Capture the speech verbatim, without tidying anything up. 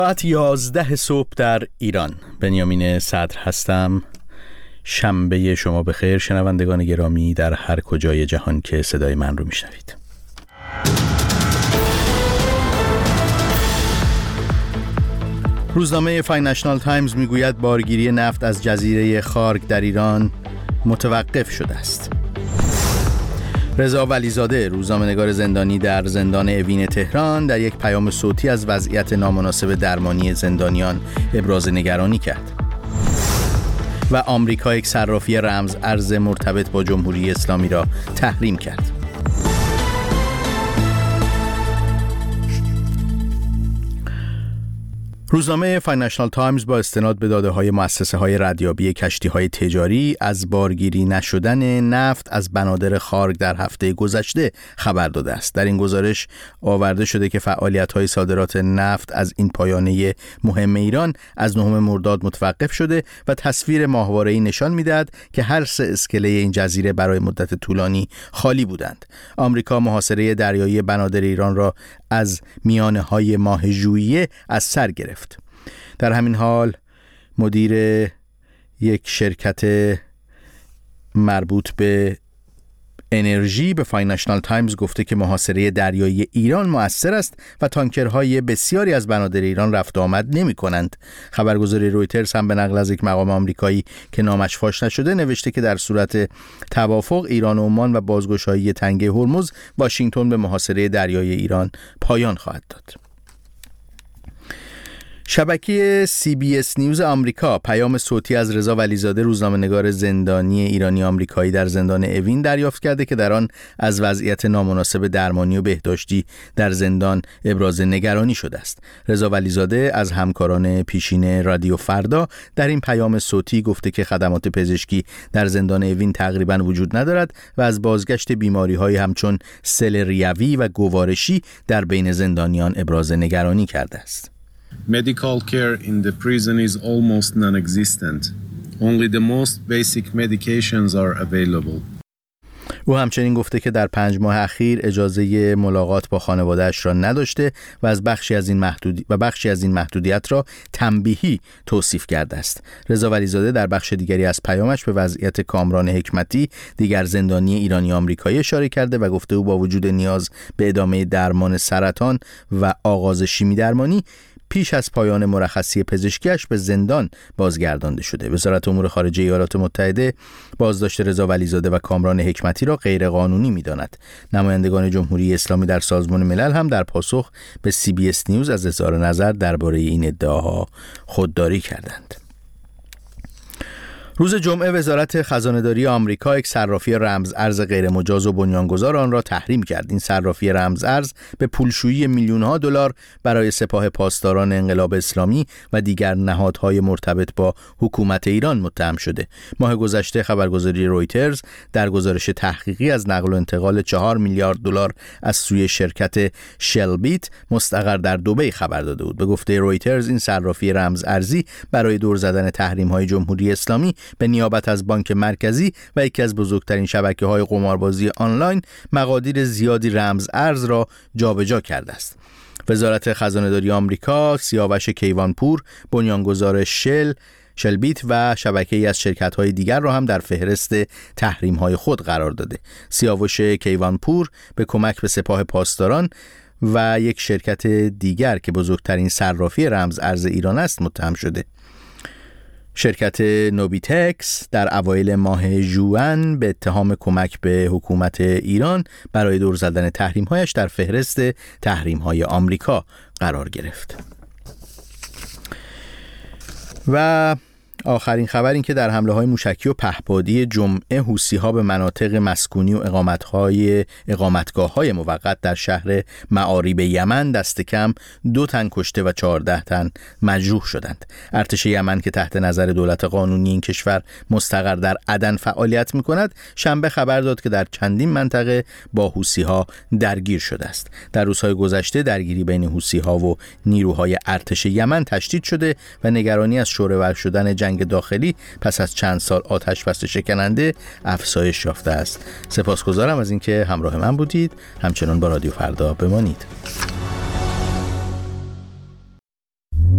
ساعت یازده صبح در ایران. بنیامین صدر هستم. شنبه شما بخیر شنوندگان گرامی در هر کجای جهان که صدای من رو میشنوید. روزنامه فاینانشال تایمز میگوید بارگیری نفت از جزیره خارگ در ایران متوقف شده است. رضا ولیزاده، روزنامه‌نگار زندانی در زندان اوین تهران، در یک پیام صوتی از وضعیت نامناسب درمانی زندانیان ابراز نگرانی کرد. و آمریکا یک صرافی رمز ارز مرتبط با جمهوری اسلامی را تحریم کرد. روزنامه فاینانشال تایمز با استناد به داده‌های مؤسسه‌های ردیابی کشتی‌های تجاری از بارگیری نشدن نفت از بنادر خارگ در هفته گذشته خبر داده است. در این گزارش آورده شده که فعالیت‌های صادرات نفت از این پایانه مهم ایران از نهم مرداد متوقف شده و تصویر ماهواره‌ای نشان می‌دهد که هر سه اسکله این جزیره برای مدت طولانی خالی بودند. آمریکا محاصره دریایی بنادر ایران را از میانه‌های ماه ژوئیه از سر گرفت. در همین حال مدیر یک شرکت مربوط به انرژی به فاینانشال تایمز گفته که محاصره دریایی ایران مؤثر است و تانکرهای بسیاری از بنادر ایران رفت و آمد نمی کنند. خبرگزاری رویترز هم به نقل از یک مقام آمریکایی که نامش فاش نشده نوشته که در صورت توافق ایران و عمان و بازگشایی تنگه هرمز، واشنگتن به محاصره دریایی ایران پایان خواهد داد. شبکه سی بی اس نیوز آمریکا پیام صوتی از رضا ولیزاده، روزنامه‌نگار زندانی ایرانی آمریکایی در زندان اوین دریافت کرده که در آن از وضعیت نامناسب درمانی و بهداشتی در زندان ابراز نگرانی شده است. رضا ولیزاده از همکاران پیشین رادیو فردا در این پیام صوتی گفته که خدمات پزشکی در زندان اوین تقریباً وجود ندارد و از بازگشت بیماری‌های همچون سل ریوی و گوارشی در بین زندانیان ابراز نگرانی کرده است. Medical care in the prison is almost non-existent. Only the most basic medications are available. او همچنین گفته که در پنج ماه اخیر اجازه ملاقات با خانواده‌اش را نداشته و از بخشی از این محدودی و بخشی از این محدودیت را تنبیهی توصیف کرده است. رضا ولیزاده در بخش دیگری از پیامش به وضعیت کامران حکمتی، دیگر زندانی ایرانی آمریکایی، اشاره کرده و گفته او با وجود نیاز به ادامه درمان سرطان و آغاز شیمی درمانی پیش از پایان مرخصی پزشکیش به زندان بازگردانده شده. وزارت امور خارجه ایالات متحده بازداشت رضا ولیزاده و کامران حکمتی را غیرقانونی می‌داند. نمایندگان جمهوری اسلامی در سازمان ملل هم در پاسخ به سی بی اس نیوز از اظهار نظر درباره این ادعاها خودداری کردند. روز جمعه وزارت خزانه‌داری آمریکا یک صرافی رمز ارز غیرمجاز و بنیانگذار آن را تحریم کرد. این صرافی رمز ارز به پولشویی میلیون‌ها دلار برای سپاه پاسداران انقلاب اسلامی و دیگر نهادهای مرتبط با حکومت ایران متهم شده. ماه گذشته خبرگزاری رویترز در گزارش تحقیقی از نقل و انتقال چهار میلیارد دلار از سوی شرکت شلبیت مستقر در دبی خبر داده بود. به گفته رویترز این صرافی رمز ارزی برای دور زدن تحریم‌های جمهوری اسلامی به نیابت از بانک مرکزی و یکی از بزرگترین شبکه‌های قماربازی آنلاین مقادیر زیادی رمز ارز را جابجا کرده است. وزارت خزانه‌داری آمریکا سیاوش کیوانپور، بنیانگذار شل شلبیت و شبکه‌ای از شرکت‌های دیگر را هم در فهرست تحریم‌های خود قرار داده. سیاوش کیوانپور به کمک به سپاه پاسداران و یک شرکت دیگر که بزرگترین صرافی رمز ارز ایران است متهم شده. شرکت نوبیتکس در اوایل ماه ژوئن به اتهام کمک به حکومت ایران برای دور زدن تحریم‌هایش در فهرست تحریم‌های آمریکا قرار گرفت. و آخرین خبر این که در حمله‌های موشکی و پهپادی جمعه حوثی‌ها به مناطق مسکونی و اقامت‌های اقامتگاه‌های موقت در شهر معاریب یمن دست کم دو تن کشته و چهارده تن مجروح شدند. ارتش یمن که تحت نظر دولت قانونی این کشور مستقر در عدن فعالیت می‌کند، شنبه خبر داد که در چندین منطقه با حوثی‌ها درگیر شده است. در روزهای گذشته درگیری بین حوثی‌ها و نیروهای ارتش یمن تشدید شده و نگرانی از شوره‌ور شدن جنگ داخلی پس از چند سال آتش بس شکننده افزایش یافته است. سپاسگزارم از اینکه همراه من بودید. همچنان با رادیو فردا بمانید.